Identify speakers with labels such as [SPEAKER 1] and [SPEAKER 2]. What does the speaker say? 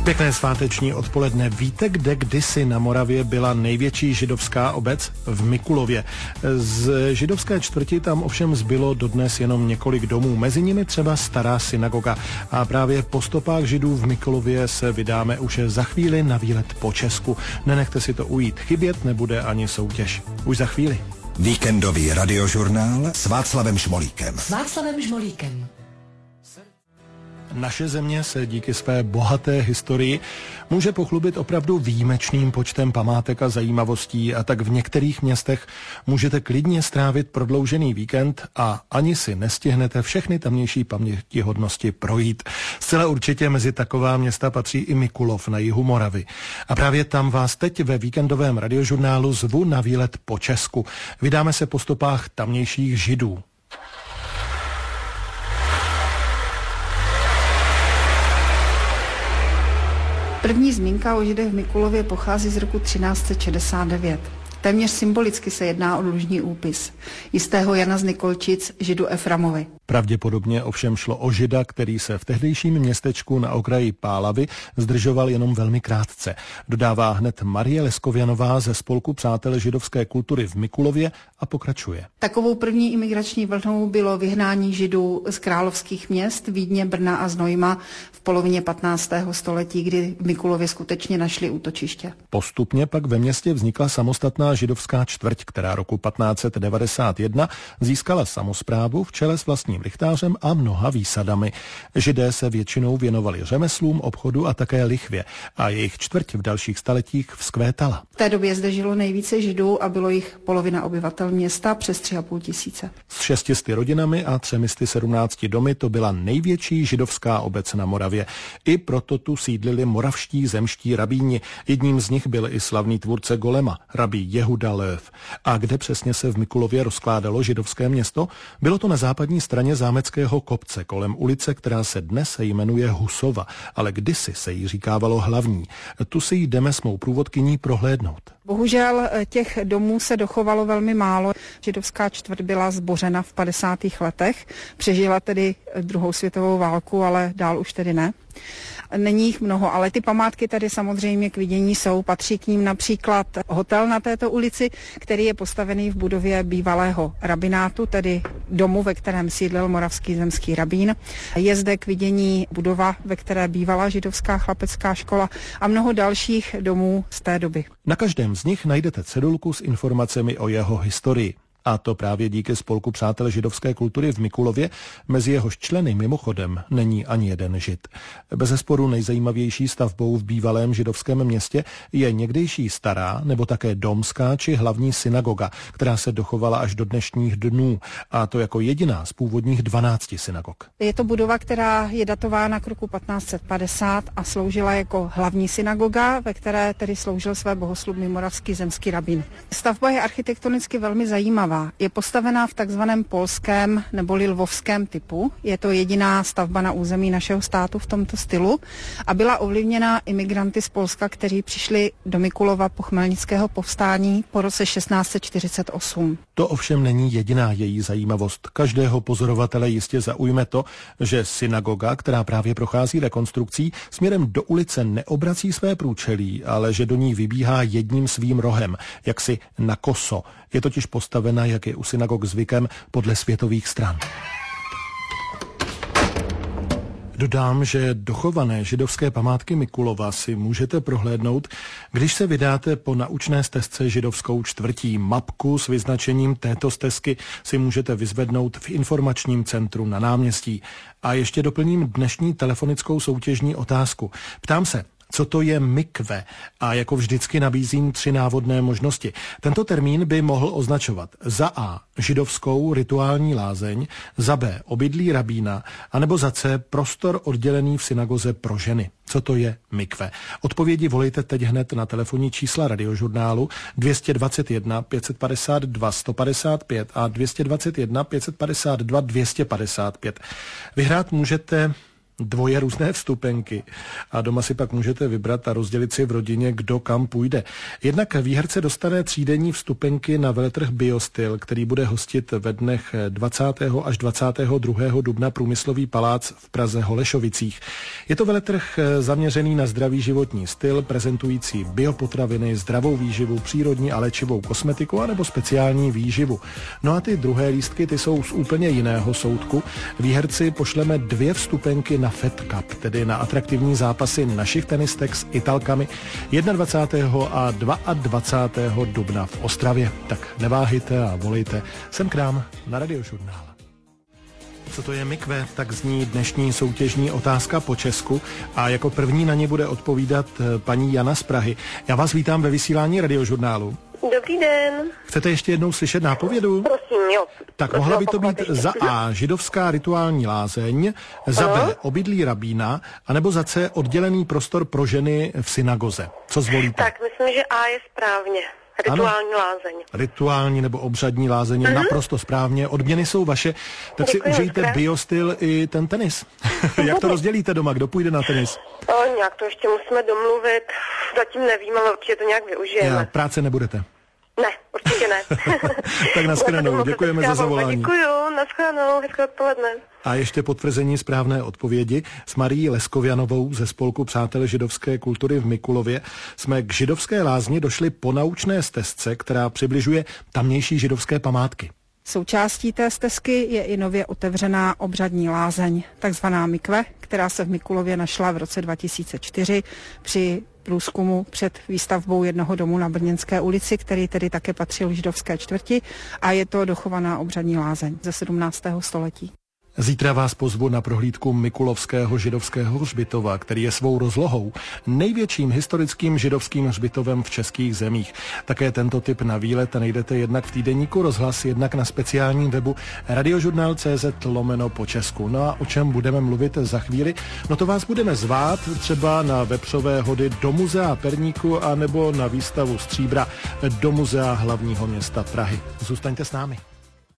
[SPEAKER 1] Pěkné sváteční odpoledne. Víte, kde kdysi na Moravě byla největší židovská obec? V Mikulově. Z židovské čtvrti tam ovšem zbylo dodnes jenom několik domů, mezi nimi třeba stará synagoga. A právě po stopách židů v Mikulově se vydáme už za chvíli na výlet po Česku. Nenechte si to ujít, chybět nebude ani soutěž. Už za chvíli.
[SPEAKER 2] Víkendový radiožurnál s Václavem Šmolíkem.
[SPEAKER 1] Naše země se díky své bohaté historii může pochlubit opravdu výjimečným počtem památek a zajímavostí, a tak v některých městech můžete klidně strávit prodloužený víkend a ani si nestihnete všechny tamnější pamětihodnosti projít. Zcela určitě mezi taková města patří i Mikulov na jihu Moravy. A právě tam vás teď ve víkendovém radiožurnálu zvu na výlet po Česku. Vydáme se po stopách tamnějších Židů.
[SPEAKER 3] První zmínka o Židech v Mikulově pochází z roku 1369. Téměř symbolicky se jedná o dlužní úpis jistého Jana z Nikolčic, Židu Eframovi.
[SPEAKER 1] Pravděpodobně ovšem šlo o Žida, který se v tehdejším městečku na okraji Pálavy zdržoval jenom velmi krátce. Dodává hned Marie Leskovianová ze Spolku přátel židovské kultury v Mikulově a pokračuje.
[SPEAKER 3] Takovou první imigrační vlnou bylo vyhnání Židů z královských měst Vídně, Brna a Znojma v polovině 15. století, kdy v Mikulově skutečně našli útočiště.
[SPEAKER 1] Postupně pak ve městě vznikla samostatná židovská čtvrť, která roku 1591 získala samosprávu v čele s vlastním lichtářem a mnoha výsadami. Židé se většinou věnovali řemeslům, obchodu a také lichvě a jejich čtvrť v dalších staletích vzkvétala.
[SPEAKER 3] V té době zde žilo nejvíce Židů a bylo jich polovina obyvatel města, přes 3,5 tisíce.
[SPEAKER 1] S 600 rodinami a 317 domy to byla největší židovská obec na Moravě. I proto tu sídlili moravští zemští rabíni. Jedním z nich byl i slavný tvůrce Golema, rabí Jehuda Löw. A kde přesně se v Mikulově rozkládalo židovské město? Bylo to na západní straně zámeckého kopce kolem ulice, která se dnes jmenuje Husova, ale kdysi se jí říkávalo Hlavní. Tu si jdeme s mou průvodkyní prohlédnout.
[SPEAKER 3] Bohužel těch domů se dochovalo velmi málo. Židovská čtvrť byla zbořena v 50. letech. Přežila tedy druhou světovou válku, ale dál už tedy ne. Není jich mnoho, ale ty památky tady samozřejmě k vidění jsou. Patří k ním například hotel na této ulici, který je postavený v budově bývalého rabinátu, tedy domu, ve kterém sídlil moravský zemský rabín. Je zde k vidění budova, ve které bývala židovská chlapecká škola a mnoho dalších domů z té doby.
[SPEAKER 1] Na každém z nich najdete cedulku s informacemi o jeho historii. A to právě díky Spolku přátel židovské kultury v Mikulově, mezi jehož členy mimochodem není ani jeden Žid. Bezesporu nejzajímavější stavbou v bývalém židovském městě je někdejší stará nebo také domská či hlavní synagoga, která se dochovala až do dnešních dnů, a to jako jediná z původních 12 synagog.
[SPEAKER 3] Je to budova, která je datována k roku 1550 a sloužila jako hlavní synagoga, ve které tedy sloužil své bohoslužby moravský zemský rabín. Stavba je architektonicky velmi zajímavá. Je postavená v takzvaném polském neboli lvovském typu. Je to jediná stavba na území našeho státu v tomto stylu a byla ovlivněna imigranty z Polska, kteří přišli do Mikulova po chmelnického povstání po roce 1648.
[SPEAKER 1] To ovšem není jediná její zajímavost. Každého pozorovatele jistě zaujme to, že synagoga, která právě prochází rekonstrukcí, směrem do ulice neobrací své průčelí, ale že do ní vybíhá jedním svým rohem, jaksi na koso. Je totiž postavena, jak je u synagog zvykem, podle světových stran. Dodám, že dochované židovské památky Mikulova si můžete prohlédnout, když se vydáte po naučné stezce židovskou čtvrtí. Mapku s vyznačením této stezky si můžete vyzvednout v informačním centru na náměstí. A ještě doplním dnešní telefonickou soutěžní otázku. Ptám se, co to je mikve? A jako vždycky nabízím 3 návodné možnosti. Tento termín by mohl označovat za A. židovskou rituální lázeň, za B. obydlí rabína, anebo za C. prostor oddělený v synagoze pro ženy. Co to je mikve? Odpovědi volejte teď hned na telefonní čísla radiožurnálu 221 552 155 a 221 552 255. Vyhrát můžete dvoje různé vstupenky a doma si pak můžete vybrat a rozdělit si v rodině, kdo kam půjde. Jednak výherce dostane třídenní vstupenky na veletrh Biostyl, který bude hostit ve dnech 20. až 22. dubna Průmyslový palác v Praze Holešovicích. Je to veletrh zaměřený na zdravý životní styl, prezentující biopotraviny, zdravou výživu, přírodní a léčivou kosmetiku anebo speciální výživu. No a ty druhé lístky, ty jsou z úplně jiného soudku. Výherci pošleme 2 vstupenky na Fed Cup, tedy na atraktivní zápasy našich tenistek s Italkami 21. a 22. dubna v Ostravě. Tak neváhejte a volejte sem k nám na Radiožurnál. Co to je mikve, tak zní dnešní soutěžní otázka po česku a jako první na ně bude odpovídat paní Jana z Prahy. Já vás vítám ve vysílání Radiožurnálu.
[SPEAKER 4] Dobrý den.
[SPEAKER 1] Chcete ještě jednou slyšet nápovědu?
[SPEAKER 4] Prosím, jo.
[SPEAKER 1] Tak mohla by to být za A židovská rituální lázeň, za B obydlí rabína, anebo za C oddělený prostor pro ženy v synagoze. Co zvolíte?
[SPEAKER 4] Tak myslím, že A je správně. Rituální lázeň.
[SPEAKER 1] Rituální nebo obřadní lázeň je naprosto správně. Odměny jsou vaše, tak děkuji, si užijte Biostyl i ten tenis. Jak to rozdělíte doma? Kdo půjde na tenis?
[SPEAKER 4] Nějak to ještě musíme domluvit. Zatím nevím, ale určitě to nějak využijeme.
[SPEAKER 1] Práce nebudete?
[SPEAKER 4] Ne, určitě ne.
[SPEAKER 1] Tak nashledanou, děkujeme za zavolání.
[SPEAKER 4] Děkuju, nashledanou, hezké odpoledne.
[SPEAKER 1] A ještě potvrzení správné odpovědi. S Marií Leskovianovou ze Spolku Přátel židovské kultury v Mikulově jsme k židovské lázni došli po naučné stezce, která přibližuje tamnější židovské památky.
[SPEAKER 3] Součástí té stezky je i nově otevřená obřadní lázeň, takzvaná mikve, která se v Mikulově našla v roce 2004 při průzkumu před výstavbou jednoho domu na Brněnské ulici, který tedy také patřil židovské čtvrti, a je to dochovaná obřadní lázeň ze 17. století.
[SPEAKER 1] Zítra vás pozvu na prohlídku Mikulovského židovského hřbitova, který je svou rozlohou největším historickým židovským hřbitovem v českých zemích. Také tento typ na výlet najdete jednak v týdeníku Rozhlas, jednak na speciálním webu radiožurnal.cz/po česku. No a o čem budeme mluvit za chvíli? No to vás budeme zvát třeba na vepřové hody do muzea Perníku a nebo na výstavu stříbra do muzea hlavního města Prahy. Zůstaňte s námi.